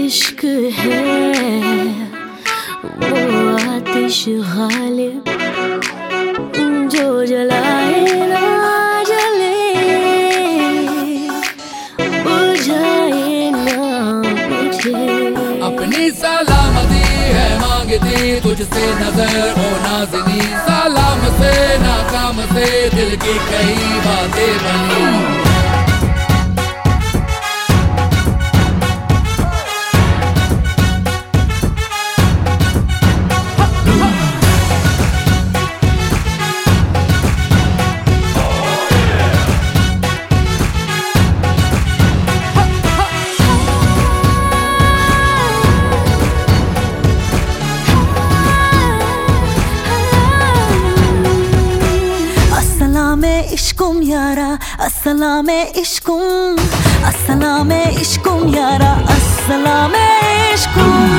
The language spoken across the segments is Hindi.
इश्क है वो आतिश गालिब जो जलाए ना जले, बुझाए ना मुझे। अपनी सलामती है मांगती तुझसे नजर हो नाज़नी, सलाम से नाकाम से दिल की कई बातें बनी। इश्कुम यारा अस्सलाम इश्कुम, अस्सलाम इश्कुम यारा अस्सलाम इश्कुम,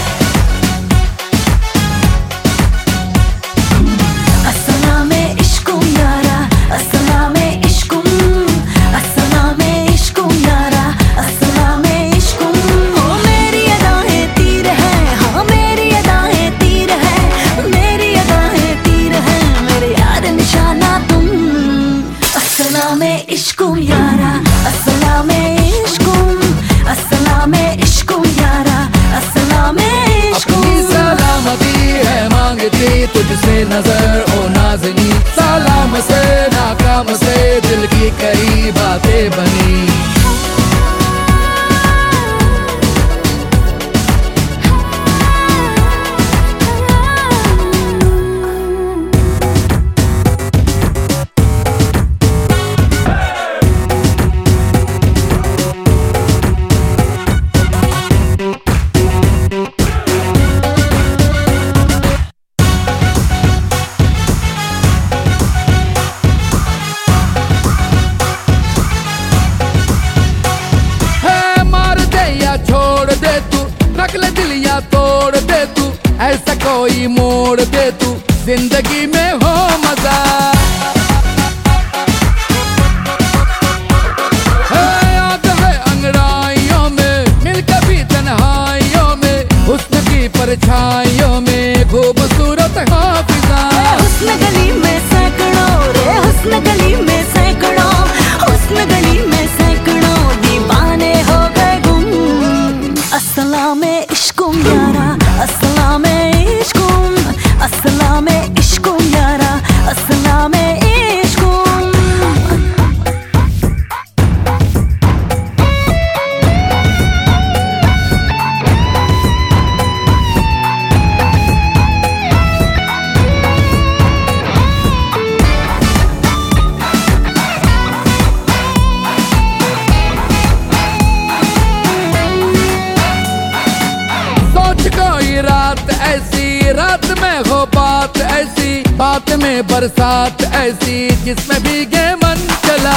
अस्सलाम इश्कुम यारा अस्सलाम इश्कुम, अस्सलाम इश्कुम यारा अस्सलाम इश्कुम। हो मेरी अदाएं तीर है, हाँ मेरी अदाएं तीर है, मेरी अदाएं तीर है, मेरे यार निशाना तुम। अस्सलाम इश्कुम यारा अस्सलाम इश्कुम, अस्सलाम इश्कुम यारा अस्सलाम इश्कुम। अपनी सलामती है मांगती तुझसे नजर ओ नाज़नी, सलाम से नाकाम से दिल की कई बातें बनी। दिलिया तोड़ दे तू, ऐसा कोई मोड़ दे तू, जिंदगी में हो मजा। याद है अंगड़ाइयों में मिल कभी तन्हाइयों में, हुस्न की परछाइयों में खूबसूरत हाफिजा। हुस्न गली में सैकड़ों रे, हुस्न गली में सैकड़ों, हुस्न गली में सैकड़ों दीवाने हो गए गुम। अस्सलाम इश्कुम यारा अस्सलाम इश्कुम, अस्सलाम इश्कुम यारा अस्सलाम इश्कुम। रात ऐसी रात में हो बात ऐसी, बात में बरसात ऐसी जिसमें भीगे मन चला।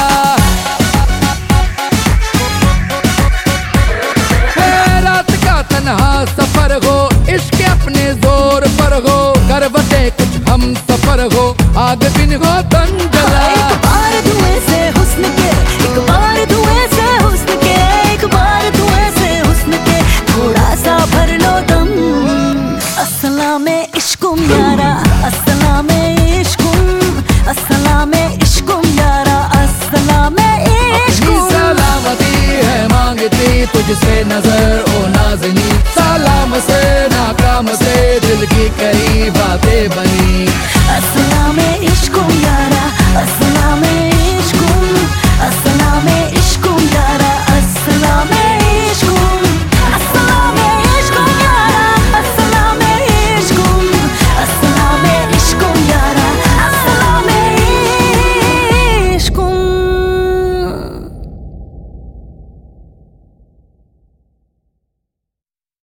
रात का तन्हा सफर हो, इश्क अपने जोर पर हो, करवटें कुछ हम सफर हो, आग बिन हो तंग